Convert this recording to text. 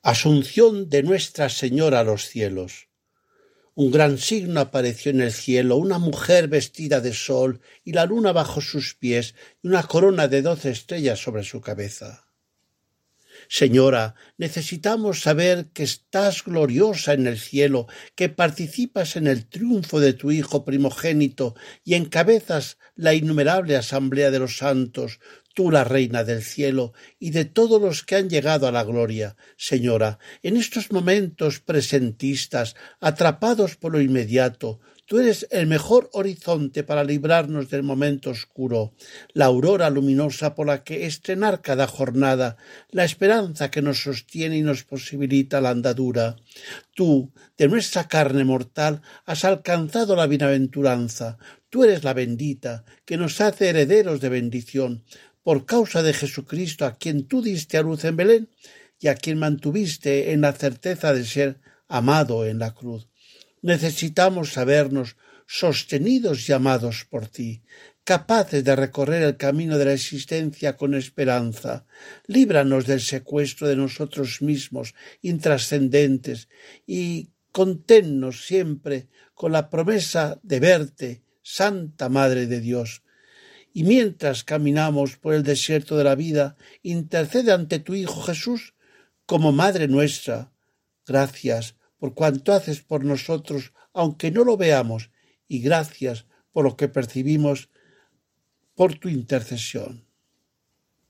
Asunción de Nuestra Señora a los cielos. Un gran signo apareció en el cielo, una mujer vestida de sol y la luna bajo sus pies y una corona de 12 estrellas sobre su cabeza. Señora, necesitamos saber que estás gloriosa en el cielo, que participas en el triunfo de tu Hijo primogénito y encabezas la innumerable asamblea de los santos, tú la Reina del cielo y de todos los que han llegado a la gloria. Señora, en estos momentos presentistas, atrapados por lo inmediato, tú eres el mejor horizonte para librarnos del momento oscuro, la aurora luminosa por la que estrenar cada jornada, la esperanza que nos sostiene y nos posibilita la andadura. Tú, de nuestra carne mortal, has alcanzado la bienaventuranza. Tú eres la bendita, que nos hace herederos de bendición, por causa de Jesucristo, a quien tú diste a luz en Belén y a quien mantuviste en la certeza de ser amado en la cruz. Necesitamos sabernos sostenidos y amados por ti, capaces de recorrer el camino de la existencia con esperanza. Líbranos del secuestro de nosotros mismos, intrascendentes, y conténnos siempre con la promesa de verte, Santa Madre de Dios. Y mientras caminamos por el desierto de la vida, intercede ante tu Hijo Jesús como Madre nuestra. Gracias por cuanto haces por nosotros, aunque no lo veamos, y gracias por lo que percibimos por tu intercesión.